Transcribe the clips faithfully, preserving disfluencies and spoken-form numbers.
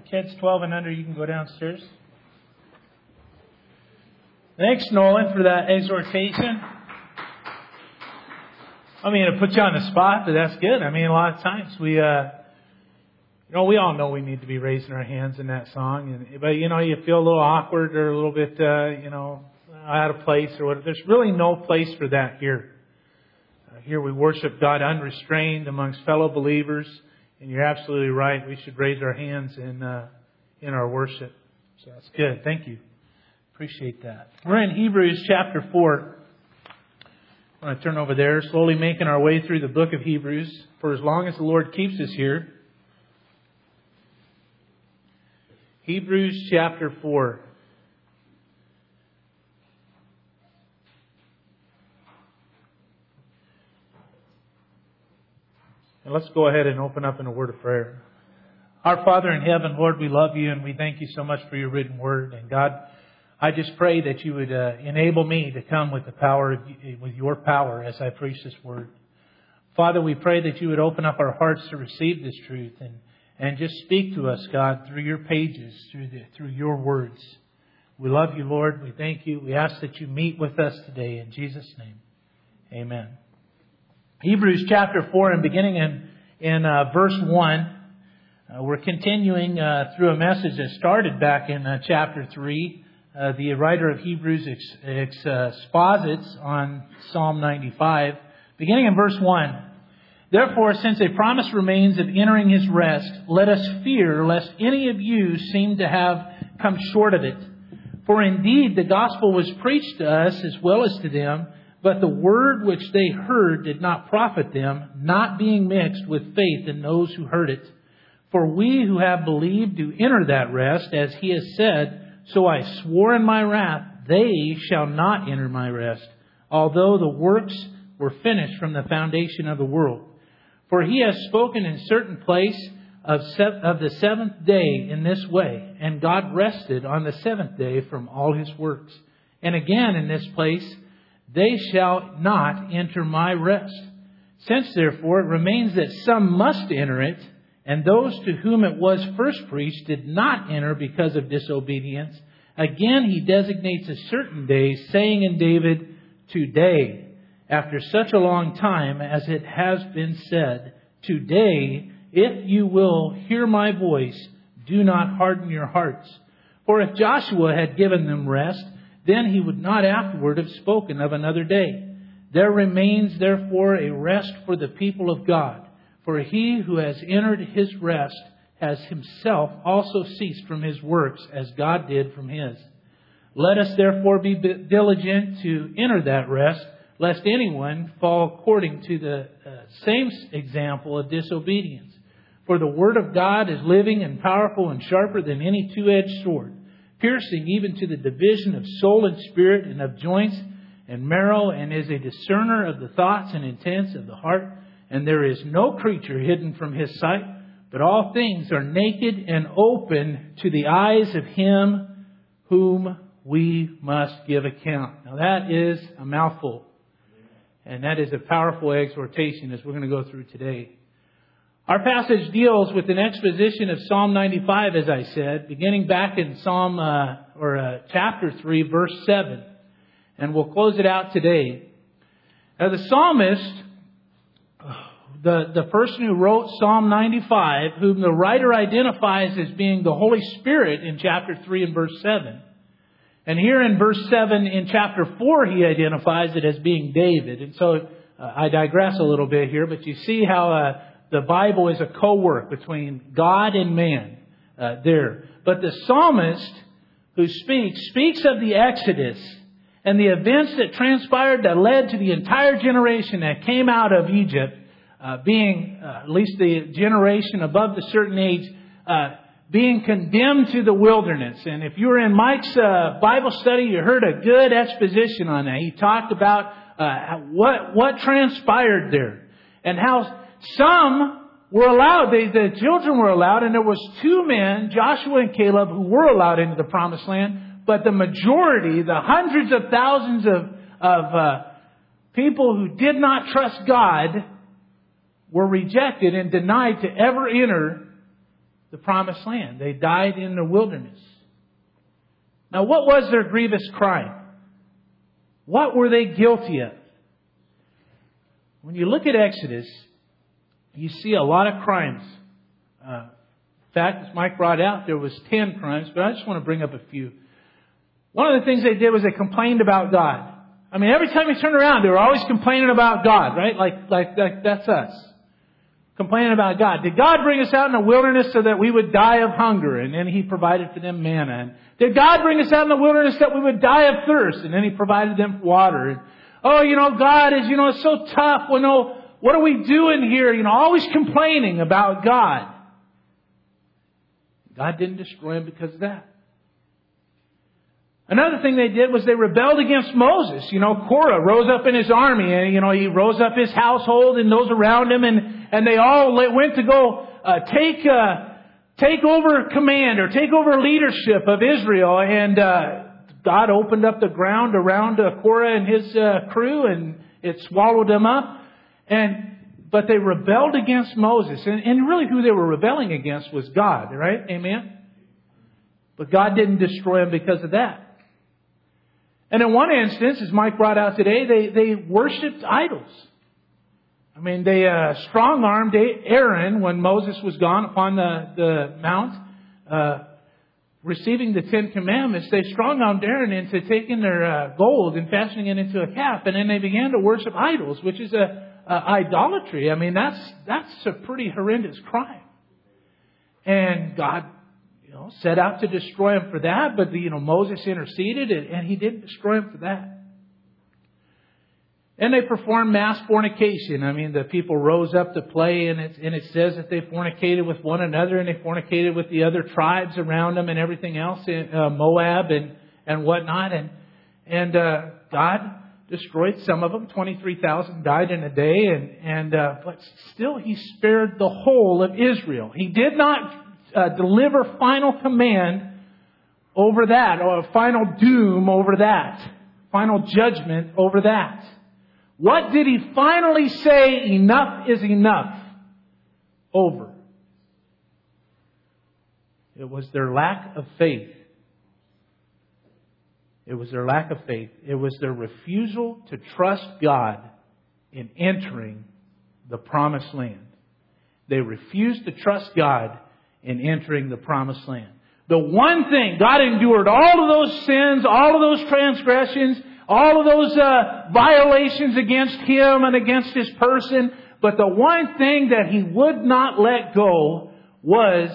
Kids twelve and under, you can go downstairs. Thanks, Nolan, for that exhortation. I mean, it puts you on the spot, but that's good. I mean, a lot of times we, uh, you know, we all know we need to be raising our hands in that song. And, but, you know, you feel a little awkward or a little bit, uh, you know, out of place or whatever. There's really no place for that here. Uh, here we worship God unrestrained amongst fellow believers. And you're absolutely right. We should raise our hands in, uh, in our worship. So that's good. Thank you. Appreciate that. We're in Hebrews chapter four. I'm going to turn over there, slowly making our way through the book of Hebrews for as long as the Lord keeps us here. Hebrews chapter four. And let's go ahead and open up in a word of prayer. Our Father in heaven, Lord, we love you and we thank you so much for your written word. And God, I just pray that you would uh, enable me to come with the power, of, with your power as I preach this word. Father, we pray that you would open up our hearts to receive this truth and, and just speak to us, God, through your pages, through the, through your words. We love you, Lord. We thank you. We ask that you meet with us today in Jesus' name. Amen. Hebrews chapter four and beginning in, in uh, verse one. Uh, we're continuing uh, through a message that started back in uh, chapter three. Uh, the writer of Hebrews ex- ex- uh, exposits on Psalm ninety-five, beginning in verse one. Therefore, since a promise remains of entering His rest, let us fear lest any of you seem to have come short of it. For indeed the gospel was preached to us as well as to them, but the word which they heard did not profit them, not being mixed with faith in those who heard it. For we who have believed do enter that rest, as He has said, so I swore in my wrath, they shall not enter my rest, although the works were finished from the foundation of the world. For He has spoken in certain place of, se- of the seventh day in this way, and God rested on the seventh day from all His works. And again in this place, they shall not enter my rest. Since therefore it remains that some must enter it, and those to whom it was first preached did not enter because of disobedience, again He designates a certain day, saying in David, today, after such a long time as it has been said, today, if you will hear my voice, do not harden your hearts. For if Joshua had given them rest, then he would not afterward have spoken of another day. There remains therefore a rest for the people of God. For he who has entered his rest has himself also ceased from his works as God did from his. Let us therefore be diligent to enter that rest, lest anyone fall according to the uh, same example of disobedience. For the word of God is living and powerful and sharper than any two-edged sword, piercing even to the division of soul and spirit and of joints and marrow, and is a discerner of the thoughts and intents of the heart. And there is no creature hidden from His sight, but all things are naked and open to the eyes of Him whom we must give account. Now that is a mouthful. And that is a powerful exhortation as we're going to go through today. Our passage deals with an exposition of Psalm ninety-five, as I said, beginning back in Psalm uh, or uh, chapter three, verse seven. And we'll close it out today. Now the psalmist, The, the person who wrote Psalm ninety-five, whom the writer identifies as being the Holy Spirit in chapter three and verse seven. And here in verse seven in chapter four, he identifies it as being David. And so uh, I digress a little bit here, but you see how uh, the Bible is a co-work between God and man uh, there. But the psalmist who speaks, speaks of the Exodus and the events that transpired that led to the entire generation that came out of Egypt. Uh, being, uh, at least the generation above the certain age, uh, being condemned to the wilderness. And if you were in Mike's uh, Bible study, you heard a good exposition on that. He talked about uh, what what transpired there and how some were allowed. They, the children were allowed, and there was two men, Joshua and Caleb, who were allowed into the Promised Land. But the majority, the hundreds of thousands of of uh, people who did not trust God, were rejected and denied to ever enter the promised land. They died in the wilderness. Now, what was their grievous crime? What were they guilty of? When you look at Exodus, you see a lot of crimes. Uh, in fact, as Mike brought out, there was ten crimes, but I just want to bring up a few. One of the things they did was they complained about God. I mean, every time you turn around, they were always complaining about God, right? Like, like, like that's us. Complaining about God. Did God bring us out in the wilderness so that we would die of hunger? And then He provided for them manna. And did God bring us out in the wilderness that we would die of thirst? And then He provided them water. And, oh, you know, God is, you know, it's so tough. Well, no, what are we doing here? You know, always complaining about God. God didn't destroy them because of that. Another thing they did was they rebelled against Moses. You know, Korah rose up in his army, and, you know, he rose up his household and those around him, and, and they all went to go uh, take uh, take over command or take over leadership of Israel. And uh, God opened up the ground around uh, Korah and his uh, crew, and it swallowed them up. And but they rebelled against Moses, and, and really who they were rebelling against was God, right? Amen. But God didn't destroy them because of that. And in one instance, as Mike brought out today, they, they worshipped idols. I mean, they uh, strong-armed Aaron when Moses was gone upon the, the mount, uh, receiving the Ten Commandments. They strong-armed Aaron into taking their uh, gold and fashioning it into a calf. And then they began to worship idols, which is a, a idolatry. I mean, that's that's a pretty horrendous crime. And God, you know, set out to destroy him for that, but you know Moses interceded, and, and He didn't destroy him for that. And they performed mass fornication. I mean, the people rose up to play, and it, and it says that they fornicated with one another, and they fornicated with the other tribes around them, and everything else in uh, Moab and and whatnot. And and uh, God destroyed some of them. twenty-three thousand died in a day, and and uh, but still He spared the whole of Israel. He did not Uh, deliver final command over that, or a final doom over that, final judgment over that. What did He finally say enough is enough over? It was their lack of faith. It was their lack of faith. It was their refusal to trust God in entering the promised land. They refused to trust God in entering the promised land. The one thing, God endured all of those sins, all of those transgressions, all of those uh, violations against Him and against His person. But the one thing that He would not let go was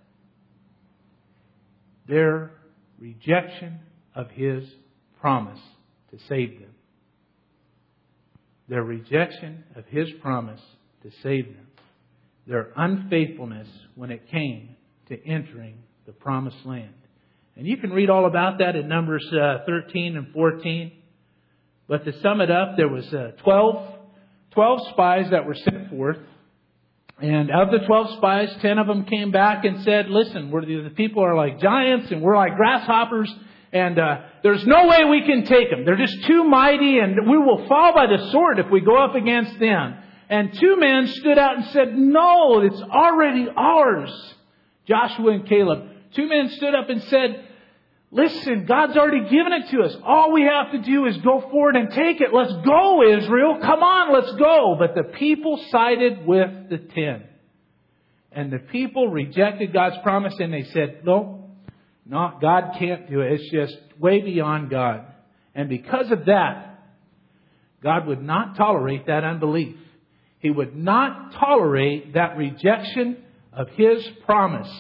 their rejection of His promise to save them. Their rejection of His promise to save them. Their unfaithfulness when it came to entering the promised land. And you can read all about that in Numbers uh, thirteen and fourteen. But to sum it up, there was uh, twelve, twelve spies that were sent forth. And of the twelve spies, ten of them came back and said, listen, we're the, the people are like giants and we're like grasshoppers. And uh, there's no way we can take them. They're just too mighty, and we will fall by the sword if we go up against them. And two men stood out and said, no, it's already ours. Joshua and Caleb. Two men stood up and said, listen, God's already given it to us. All we have to do is go forward and take it. Let's go, Israel. Come on, let's go. But the people sided with the ten. And the people rejected God's promise, and they said, no, no, God can't do it. It's just way beyond God. And because of that, God would not tolerate that unbelief. He would not tolerate that rejection of His promise.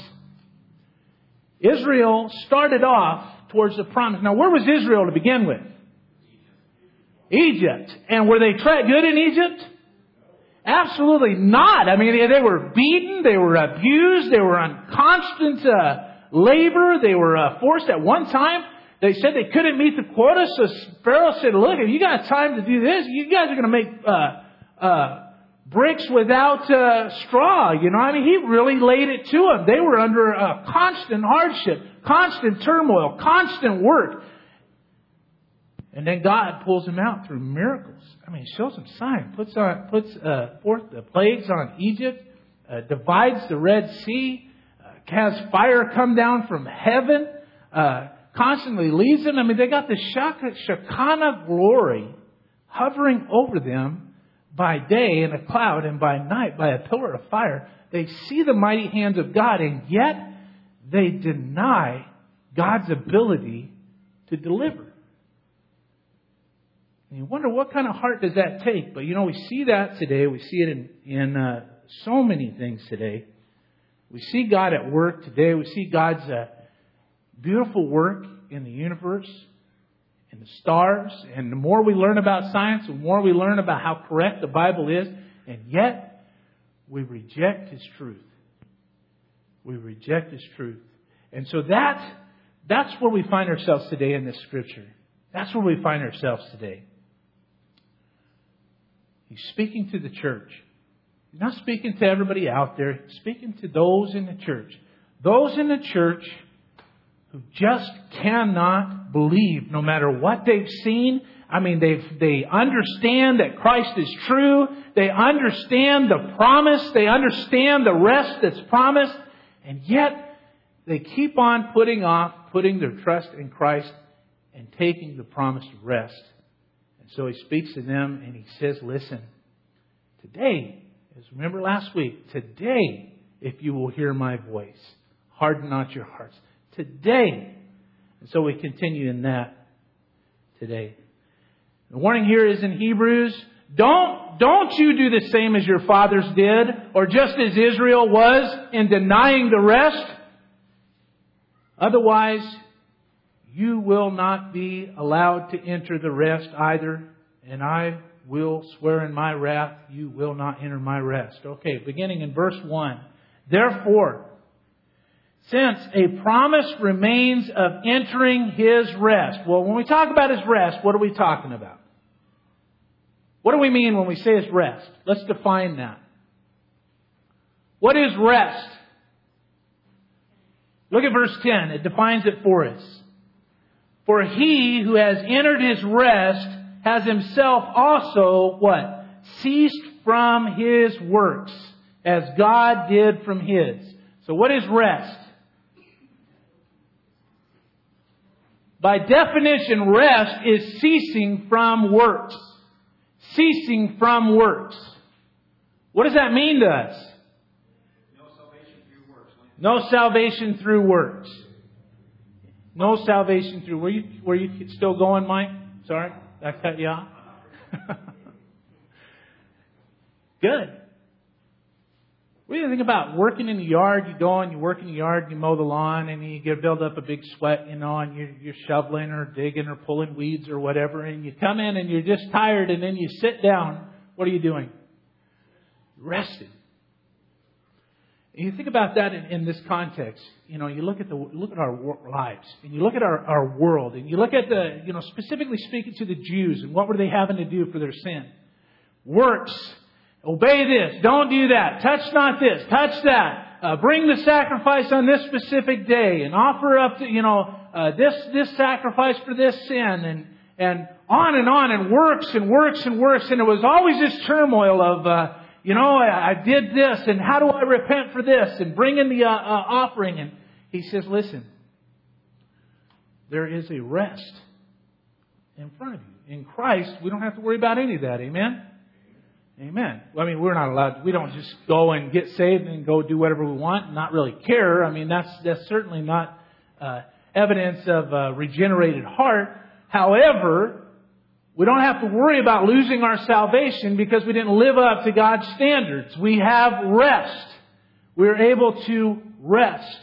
Israel started off towards the promise. Now, where was Israel to begin with? Egypt. And were they tra- good in Egypt? Absolutely not. I mean, they, they were beaten. They were abused. They were on constant uh, labor. They were uh, forced at one time. They said they couldn't meet the quota. So Pharaoh said, look, if you got time to do this, you guys are going to make uh, uh, bricks without uh, straw. You know, I mean, He really laid it to them. They were under uh, constant hardship, constant turmoil, constant work. And then God pulls them out through miracles. I mean, shows them signs, puts on, puts uh, forth the plagues on Egypt, uh, divides the Red Sea, uh, has fire come down from heaven, uh, constantly leads them. I mean, they got the Shekinah glory hovering over them by day in a cloud and by night by a pillar of fire. They see the mighty hands of God, and yet they deny God's ability to deliver. And you wonder, what kind of heart does that take? But you know, we see that today. We see it in, in uh, so many things today. We see God at work today. We see God's uh, beautiful work in the universe, in the stars. And the more we learn about science, the more we learn about how correct the Bible is. And yet, we reject His truth. We reject His truth. And so that, that's where we find ourselves today in this Scripture. That's where we find ourselves today. He's speaking to the church. He's not speaking to everybody out there. He's speaking to those in the church. Those in the church who just cannot believe, no matter what they've seen. I mean, they they understand that Christ is true. They understand the promise. They understand the rest that's promised. And yet, they keep on putting off, putting their trust in Christ and taking the promised rest. And so He speaks to them and He says, listen, today, as remember last week, today, if you will hear my voice, harden not your hearts. Today. And so we continue in that today. The warning here is in Hebrews. Don't, don't you do the same as your fathers did, or just as Israel was in denying the rest. Otherwise, you will not be allowed to enter the rest either. And I will swear in my wrath, you will not enter my rest. Okay, beginning in verse one. Therefore, since a promise remains of entering His rest. Well, when we talk about His rest, what are we talking about? What do we mean when we say His rest? Let's define that. What is rest? Look at verse ten. It defines it for us. For he who has entered His rest has himself also, what? Ceased from his works, as God did from His. So what is rest? By definition, rest is ceasing from works. Ceasing from works. What does that mean to us? No salvation through works. No salvation through works. No salvation through... Were you, were you still going, Mike? Sorry, I cut you off. Good. What do you think about working in the yard? You go and you work in the yard, you mow the lawn, and you get build up a big sweat, you know, and you're, you're shoveling or digging or pulling weeds or whatever, and you come in and you're just tired, and then you sit down. What are you doing? Resting. And you think about that in, in this context. You know, you look at the look at our lives, and you look at our, our world, and you look at the, you know, specifically speaking to the Jews, and what were they having to do for their sin? Works. Obey this. Don't do that. Touch not this. Touch that. Uh, bring the sacrifice on this specific day, and offer up, the, you know, uh, this this sacrifice for this sin, and and on and on, and works and works and works, and it was always this turmoil of, uh, you know, I, I did this, and how do I repent for this, and bring in the uh, uh, offering. And He says, listen, there is a rest in front of you. In Christ, we don't have to worry about any of that. Amen? Amen. Well, I mean, we're not allowed, we don't just go and get saved and go do whatever we want and not really care. I mean, that's that's certainly not uh, evidence of a regenerated heart. However, we don't have to worry about losing our salvation because we didn't live up to God's standards. We have rest. We're able to rest.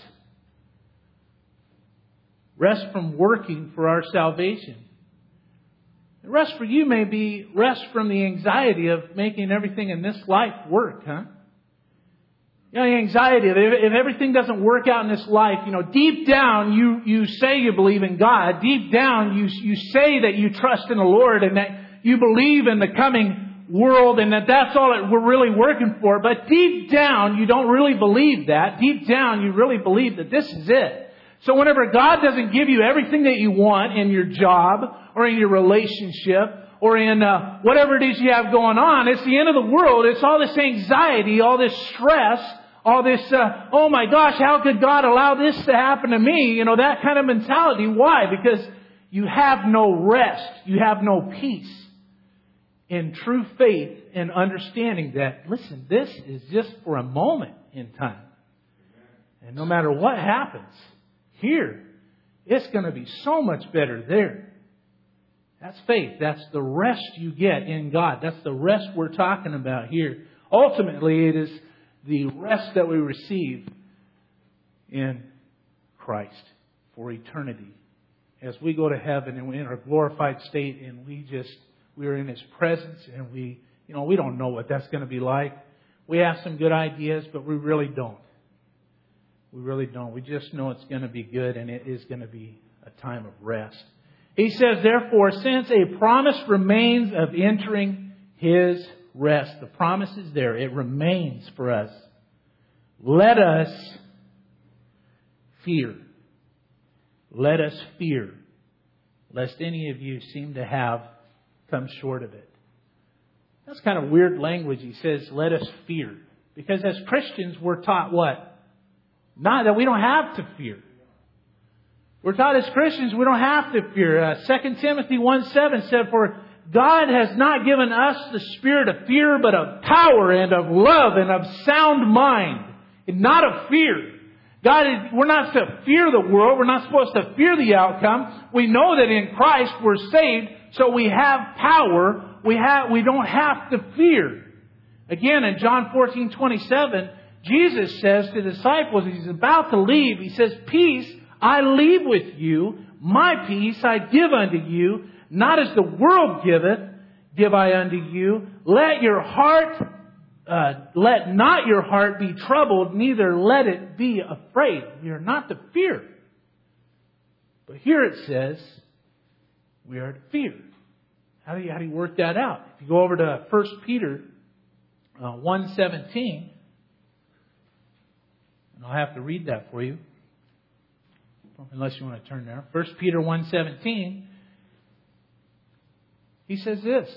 Rest from working for our salvation. Rest for you may be rest from the anxiety of making everything in this life work, huh? You know, the anxiety of if, if everything doesn't work out in this life, you know, deep down you, you say you believe in God. Deep down you, you say that you trust in the Lord and that you believe in the coming world and that that's all that we're really working for. But deep down you don't really believe that. Deep down you really believe that this is it. So whenever God doesn't give you everything that you want in your job or in your relationship or in uh, whatever it is you have going on, it's the end of the world. It's all this anxiety, all this stress, all this, uh, oh my gosh, how could God allow this to happen to me? You know, that kind of mentality. Why? Because you have no rest. You have no peace in true faith and understanding that, listen, this is just for a moment in time. And no matter what happens here, it's going to be so much better there. That's faith. That's the rest you get in God. That's the rest we're talking about here. Ultimately, it is the rest that we receive in Christ for eternity. As we go to heaven and we're in our glorified state and we just, we're in His presence and we, you know, we don't know what that's going to be like. We have some good ideas, but we really don't. We really don't. We just know it's going to be good and it is going to be a time of rest. He says, therefore, since a promise remains of entering His rest, the promise is there. It remains for us. Let us fear. Let us fear, lest any of you seem to have come short of it. That's kind of weird language. He says, let us fear. Because as Christians, we're taught what? Not that we don't have to fear. We're taught as Christians we don't have to fear. Uh, Second Timothy one seven said, for God has not given us the spirit of fear, but of power and of love and of sound mind, and not of fear. God, is, we're not to fear the world. We're not supposed to fear the outcome. We know that in Christ we're saved, so we have power. We have, we don't have to fear. Again, in John fourteen twenty-seven, Jesus says to the disciples, He's about to leave, He says, peace I leave with you, my peace I give unto you, not as the world giveth, give I unto you. Let your heart, uh, let not your heart be troubled, neither let it be afraid. We are not to fear. But here it says, we are to fear. How do you, how do you work that out? If you go over to First Peter uh, one seventeen, and I'll have to read that for you, unless you want to turn there. First Peter one seventeen, he says this,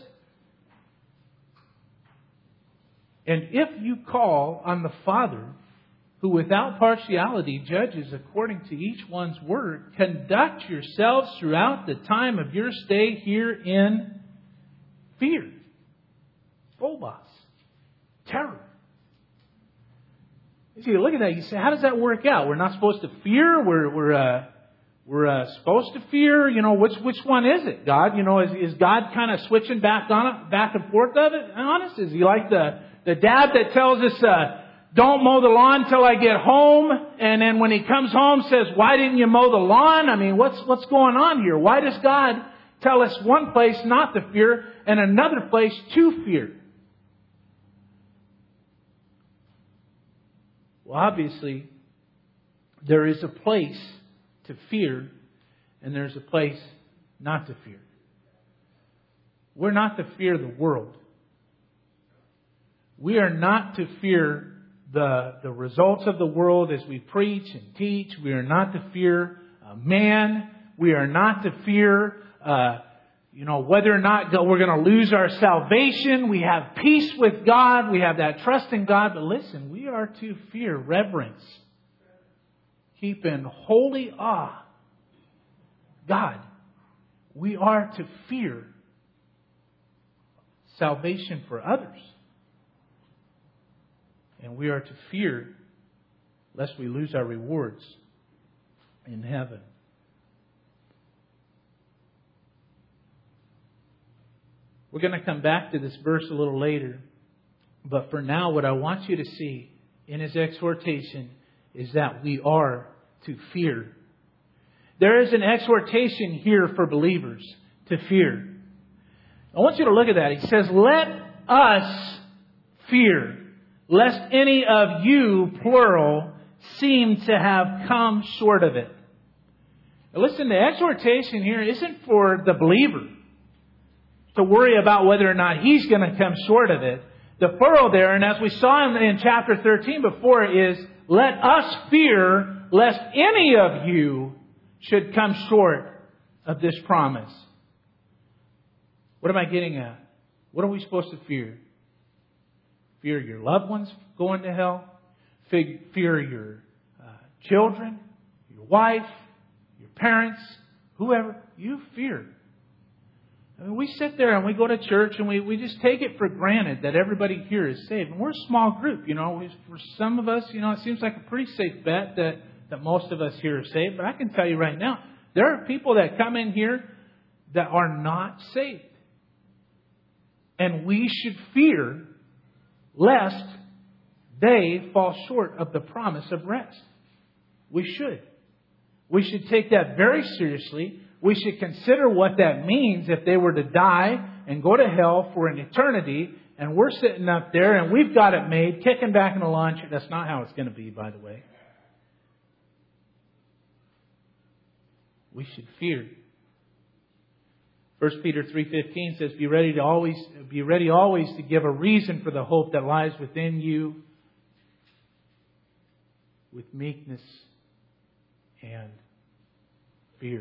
and if you call on the Father, who without partiality judges according to each one's work, conduct yourselves throughout the time of your stay here in fear, phobos, terror. You see, look at that. You say, how does that work out? We're not supposed to fear. We're we're uh, we're uh, supposed to fear. You know, which which one is it? God, you know, is is God kind of switching back on it, back and forth of it? Honest, is He like the the dad that tells us, uh, don't mow the lawn till I get home, and then when he comes home says, why didn't you mow the lawn? I mean, what's what's going on here? Why does God tell us one place not to fear and another place to fear? Well, obviously, there is a place to fear and there's a place not to fear. We're not to fear the world. We are not to fear the, the results of the world as we preach and teach. We are not to fear uh, man. We are not to fear uh, you know, whether or not we're going to lose our salvation. We have peace with God. We have that trust in God. But listen, we are to fear, reverence, keep in holy awe God. We are to fear salvation for others. And we are to fear lest we lose our rewards in heaven. We're going to come back to this verse a little later. But for now, what I want you to see in his exhortation is that we are to fear. There is an exhortation here for believers to fear. I want you to look at that. He says, let us fear, lest any of you, plural, seem to have come short of it. Now listen, the exhortation here isn't for the believer to worry about whether or not he's going to come short of it. The plural there, and as we saw in, in chapter thirteen before, is let us fear lest any of you should come short of this promise. What am I getting at? What are we supposed to fear? Fear your loved ones going to hell? fear your uh, children, your wife, your parents, whoever. You fear. I mean, we sit there and we go to church and we, we just take it for granted that everybody here is saved. And we're a small group, you know. We, for some of us, you know, it seems like a pretty safe bet that, that most of us here are saved. But I can tell you right now, there are people that come in here that are not saved. And we should fear lest they fall short of the promise of rest. We should. We should take that very seriously. We should consider what that means if they were to die and go to hell for an eternity, and we're sitting up there and we've got it made, kicking back in the lawn chair. That's not how it's going to be, by the way. We should fear. First Peter three fifteen says, "Be ready to always be ready always to give a reason for the hope that lies within you, with meekness and fear."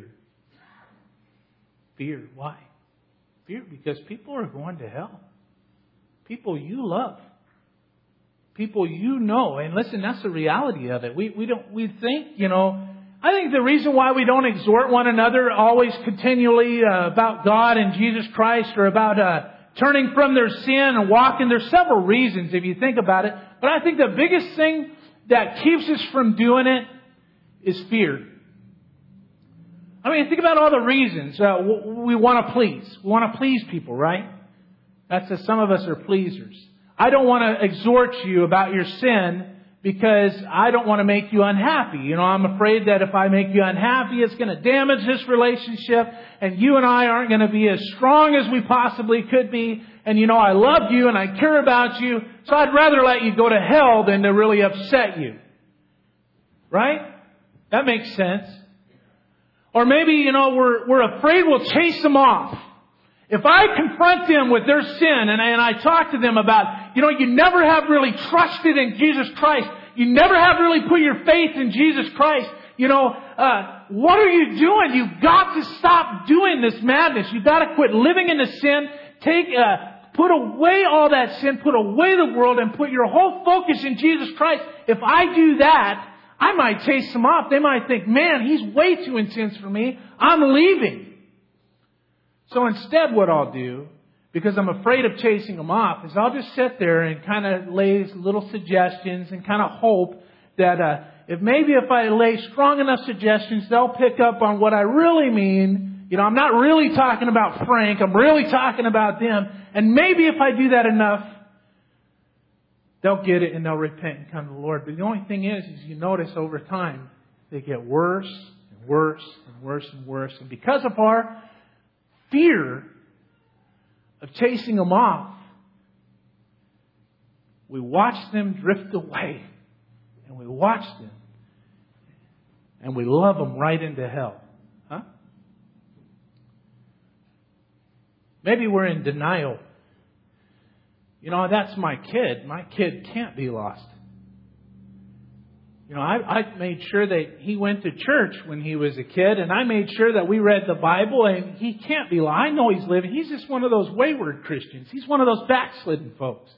Fear. Why? Fear because people are going to hell. People you love. People you know. And listen, that's the reality of it. We we don't we think, you know, I think the reason why we don't exhort one another always continually uh, about God and Jesus Christ, or about uh, turning from their sin and walking, there's several reasons if you think about it. But I think the biggest thing that keeps us from doing it is fear. I mean, think about all the reasons. Uh, we want to please. We want to please people, right? That's a, some of us are pleasers. I don't want to exhort you about your sin because I don't want to make you unhappy. You know, I'm afraid that if I make you unhappy, it's going to damage this relationship, and you and I aren't going to be as strong as we possibly could be. And, you know, I love you and I care about you, so I'd rather let you go to hell than to really upset you. Right? That makes sense. Or maybe, you know, we're we're afraid we'll chase them off. If I confront them with their sin and I, and I talk to them about, you know, you never have really trusted in Jesus Christ. You never have really put your faith in Jesus Christ. You know, uh, what are you doing? You've got to stop doing this madness. You've got to quit living in the sin. Take, uh, put away all that sin. Put away the world and put your whole focus in Jesus Christ. If I do that, I might chase them off. They might think, man, he's way too intense for me. I'm leaving. So instead what I'll do, because I'm afraid of chasing them off, is I'll just sit there and kind of lay little suggestions and kind of hope that uh, if maybe if I lay strong enough suggestions, they'll pick up on what I really mean. You know, I'm not really talking about Frank. I'm really talking about them. And maybe if I do that enough, they'll get it and they'll repent and come to the Lord. But the only thing is, is you notice over time, they get worse and worse and worse and worse. And because of our fear of chasing them off, we watch them drift away. And we watch them. And we love them right into hell. Huh? Maybe we're in denial. You know, that's my kid. My kid can't be lost. You know, I, I made sure that he went to church when he was a kid, and I made sure that we read the Bible, and he can't be lost. I know he's living. He's just one of those wayward Christians. He's one of those backslidden folks.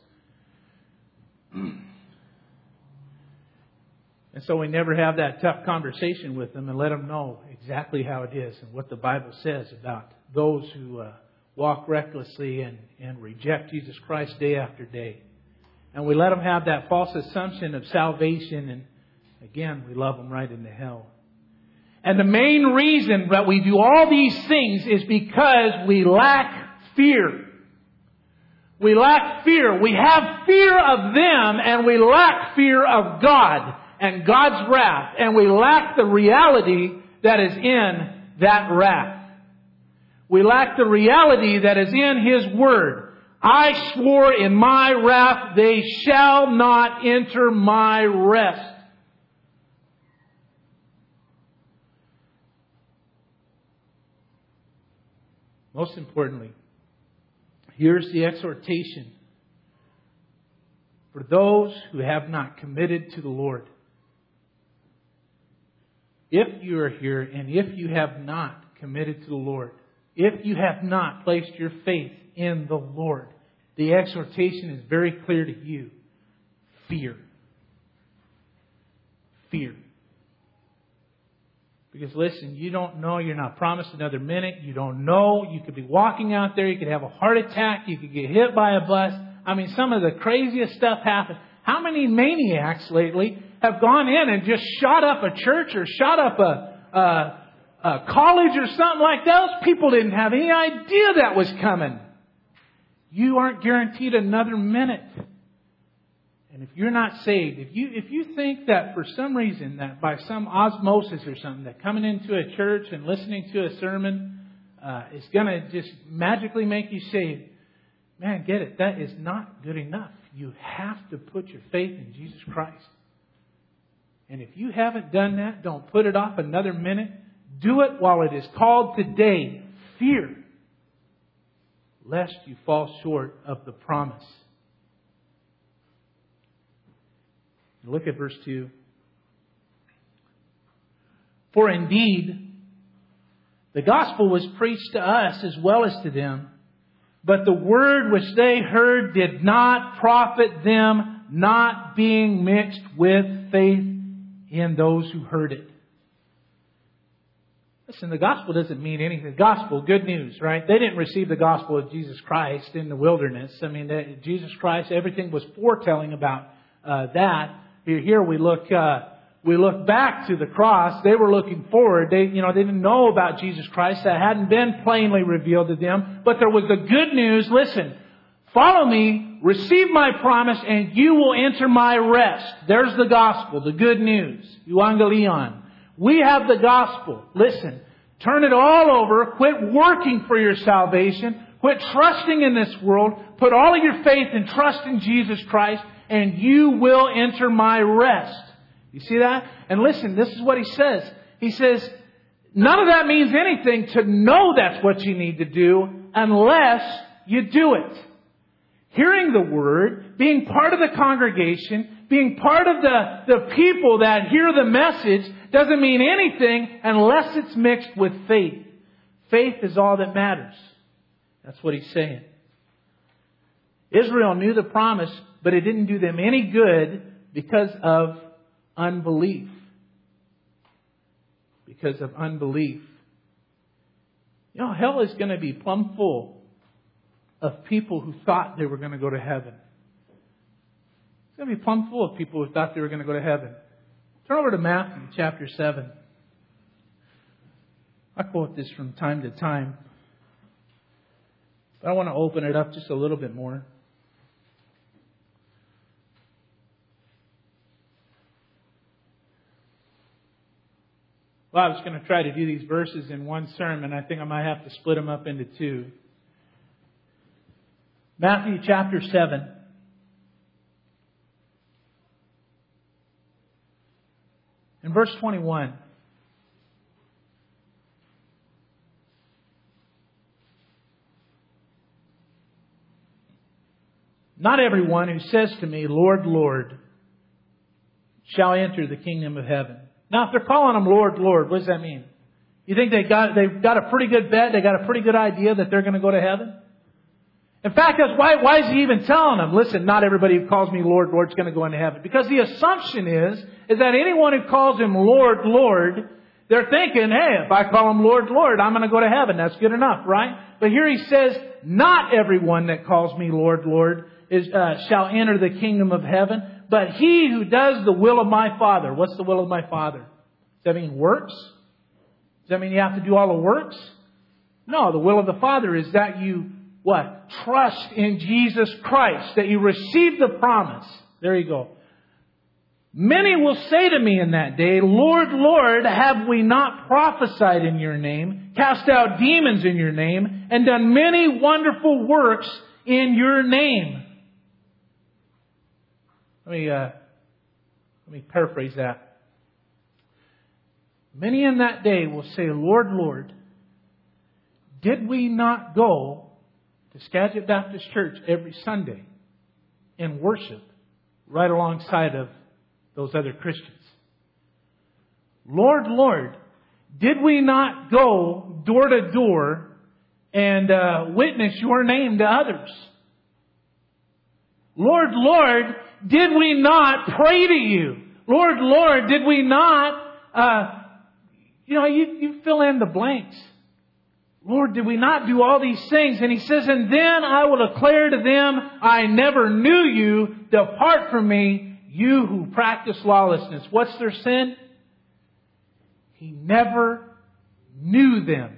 And so we never have that tough conversation with them and let them know exactly how it is and what the Bible says about those who uh, walk recklessly and, and reject Jesus Christ day after day. And we let them have that false assumption of salvation, and again, we love them right into hell. And the main reason that we do all these things is because we lack fear. We lack fear. We have fear of them, and we lack fear of God and God's wrath. And we lack the reality that is in that wrath. We lack the reality that is in His Word. I swore in my wrath, they shall not enter my rest. Most importantly, here's the exhortation for those who have not committed to the Lord. If you are here and if you have not committed to the Lord, if you have not placed your faith in the Lord, the exhortation is very clear to you. Fear. fear. Because listen, you don't know, you're not promised another minute. You don't know. You could be walking out there. You could have a heart attack. You could get hit by a bus. I mean, some of the craziest stuff happens. How many maniacs lately have gone in and just shot up a church or shot up a, a, a college or something like that? Those people didn't have any idea that was coming. You aren't guaranteed another minute. And if you're not saved, if you if you think that for some reason, that by some osmosis or something, that coming into a church and listening to a sermon uh, is going to just magically make you saved, man, get it. That is not good enough. You have to put your faith in Jesus Christ. And if you haven't done that, don't put it off another minute. Do it while it is called today. Fear, lest you fall short of the promise. Look at verse two. For indeed, the gospel was preached to us as well as to them, but the word which they heard did not profit them, not being mixed with faith in those who heard it. Listen, the gospel doesn't mean anything. The gospel, good news, right? They didn't receive the gospel of Jesus Christ in the wilderness. I mean, Jesus Christ, everything was foretelling about uh, that. Here we look, uh, we look back to the cross. They were looking forward. They, you know, they didn't know about Jesus Christ. That hadn't been plainly revealed to them. But there was the good news. Listen, follow me, receive my promise, and you will enter my rest. There's the gospel, the good news. Evangelion. We have the gospel. Listen, turn it all over. Quit working for your salvation. Quit trusting in this world. Put all of your faith and trust in Jesus Christ, and you will enter my rest. You see that? And listen, this is what he says. He says, none of that means anything to know that's what you need to do unless you do it. Hearing the word, being part of the congregation, being part of the, the people that hear the message doesn't mean anything unless it's mixed with faith. Faith is all that matters. That's what he's saying. Israel knew the promise, but it didn't do them any good because of unbelief. Because of unbelief. You know, hell is going to be plumb full of people who thought they were going to go to heaven. It's going to be plumb full of people who thought they were going to go to heaven. Turn over to Matthew chapter seven. I quote this from time to time, but I want to open it up just a little bit more. Well, I was going to try to do these verses in one sermon. I think I might have to split them up into two. Matthew chapter seven. In verse twenty-one. Not everyone who says to me, Lord, Lord, shall enter the kingdom of heaven. Now, if they're calling them Lord, Lord, what does that mean? You think they got, they've got a pretty good bet, they got a pretty good idea that they're going to go to heaven? In fact, that's why, why is he even telling them, listen, not everybody who calls me Lord, Lord is going to go into heaven. Because the assumption is, is that anyone who calls him Lord, Lord, they're thinking, hey, if I call him Lord, Lord, I'm going to go to heaven. That's good enough, right? But here he says, not everyone that calls me Lord, Lord is, uh, shall enter the kingdom of heaven, but he who does the will of my Father. What's the will of my Father? Does that mean works? Does that mean you have to do all the works? No, the will of the Father is that you, what? Trust in Jesus Christ. That you receive the promise. There you go. Many will say to me in that day, Lord, Lord, have we not prophesied in your name, cast out demons in your name, and done many wonderful works in your name? Let me, uh, let me paraphrase that. Many in that day will say, Lord, Lord, did we not go to Skagit Baptist Church every Sunday and worship right alongside of those other Christians? Lord, Lord, did we not go door to door and uh, witness your name to others? Lord, Lord, did we not pray to you? Lord, Lord, did we not, uh, you know, you, you fill in the blanks. Lord, did we not do all these things? And He says, and then I will declare to them, I never knew you. Depart from me, you who practice lawlessness. What's their sin? He never knew them.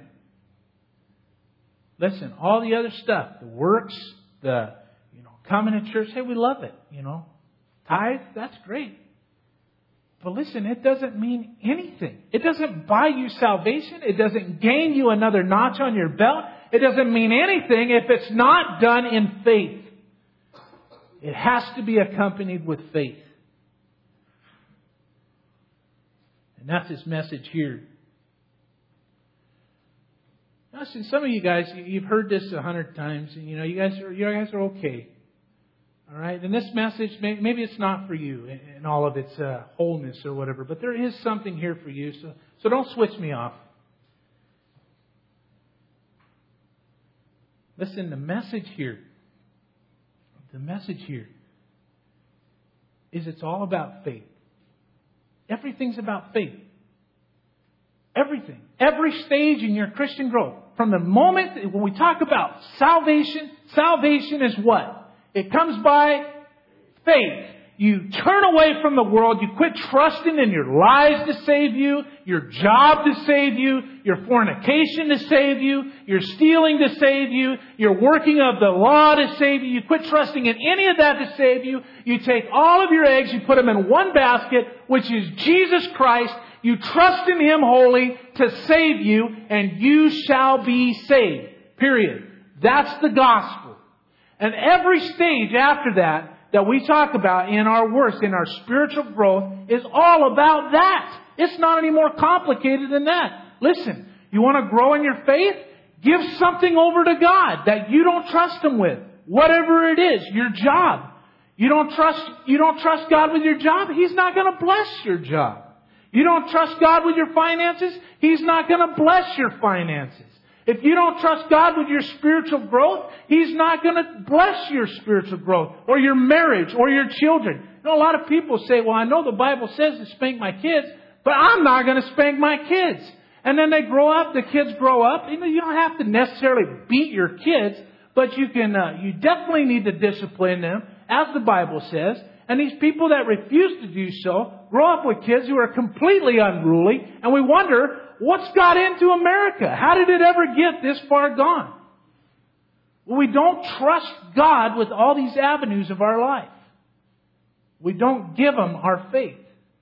Listen, all the other stuff, the works, the, you know, coming to church, hey, we love it, you know. Tithe, that's great. But listen, it doesn't mean anything. It doesn't buy you salvation. It doesn't gain you another notch on your belt. It doesn't mean anything if it's not done in faith. It has to be accompanied with faith. And that's His message here. Now, listen, some of you guys, you've heard this a hundred times, and you know, you guys are, you guys are okay. All right, and this message, maybe it's not for you in all of its uh, wholeness or whatever, but there is something here for you, so, so don't switch me off. Listen, the message here, the message here is it's all about faith. Everything's about faith. Everything. Every stage in your Christian growth. From the moment, when we talk about salvation, salvation is what? It comes by faith. You turn away from the world. You quit trusting in your lies to save you, your job to save you, your fornication to save you, your stealing to save you, your working of the law to save you. You quit trusting in any of that to save you. You take all of your eggs, you put them in one basket, which is Jesus Christ. You trust in Him wholly to save you, and you shall be saved. Period. That's the gospel. And every stage after that, that we talk about in our works, in our spiritual growth, is all about that. It's not any more complicated than that. Listen, you want to grow in your faith? Give something over to God that you don't trust Him with. Whatever it is, your job. You don't trust, you don't trust God with your job? He's not going to bless your job. You don't trust God with your finances? He's not going to bless your finances. If you don't trust God with your spiritual growth, He's not going to bless your spiritual growth or your marriage or your children. You know, a lot of people say, well, I know the Bible says to spank my kids, but I'm not going to spank my kids. And then they grow up, the kids grow up. You know, you don't have to necessarily beat your kids, but you can, uh, you definitely need to discipline them, as the Bible says. And these people that refuse to do so grow up with kids who are completely unruly, and we wonder, what's got into America? How did it ever get this far gone? Well, we don't trust God with all these avenues of our life. We don't give Him our faith.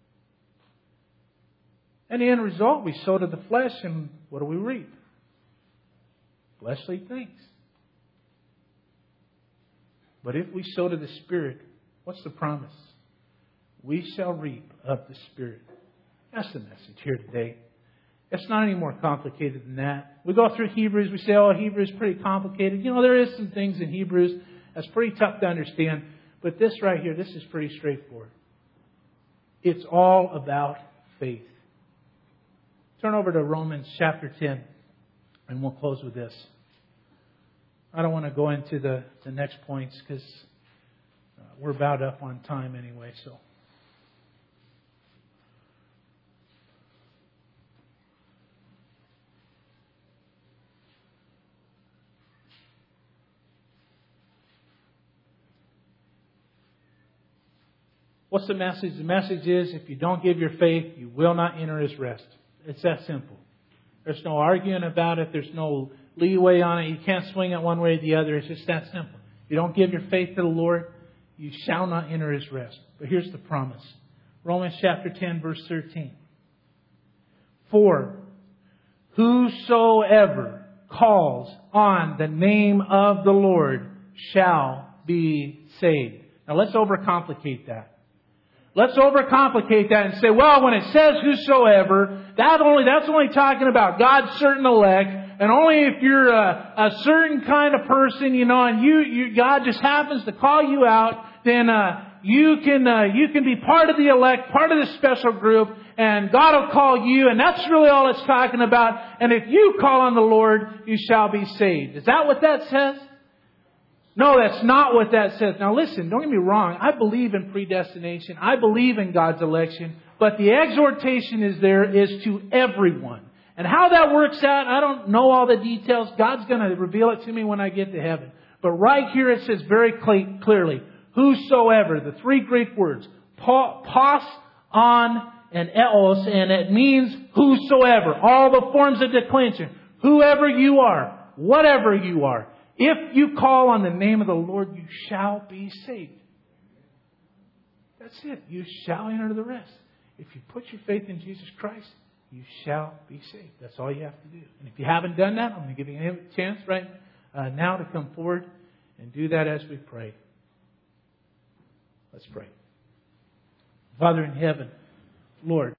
And the end result, we sow to the flesh, and what do we reap? Fleshly things. But if we sow to the Spirit, what's the promise? We shall reap of the Spirit. That's the message here today. It's not any more complicated than that. We go through Hebrews, we say, oh, Hebrews is pretty complicated. You know, there is some things in Hebrews that's pretty tough to understand. But this right here, this is pretty straightforward. It's all about faith. Turn over to Romans chapter ten, and we'll close with this. I don't want to go into the, the next points because uh, we're about up on time anyway, so... What's the message? The message is, if you don't give your faith, you will not enter His rest. It's that simple. There's no arguing about it. There's no leeway on it. You can't swing it one way or the other. It's just that simple. If you don't give your faith to the Lord, you shall not enter His rest. But here's the promise. Romans chapter ten, verse thirteen. For whosoever calls on the name of the Lord shall be saved. Now let's overcomplicate that. Let's overcomplicate that and say, well, when it says whosoever, that only that's only talking about God's certain elect, and only if you're a, a certain kind of person, you know, and you, you God just happens to call you out, then uh, you can uh, you can be part of the elect, part of the special group, and God will call you, and that's really all it's talking about. And if you call on the Lord, you shall be saved. Is that what that says? No, that's not what that says. Now listen, don't get me wrong. I believe in predestination. I believe in God's election. But the exhortation is there is to everyone. And how that works out, I don't know all the details. God's going to reveal it to me when I get to heaven. But right here it says very clearly, whosoever, the three Greek words, pos, on, and eos, and it means whosoever. All the forms of declension. Whoever you are, whatever you are. If you call on the name of the Lord, you shall be saved. That's it. You shall enter the rest. If you put your faith in Jesus Christ, you shall be saved. That's all you have to do. And if you haven't done that, I'm going to give you a chance right uh, now to come forward and do that as we pray. Let's pray. Father in heaven, Lord,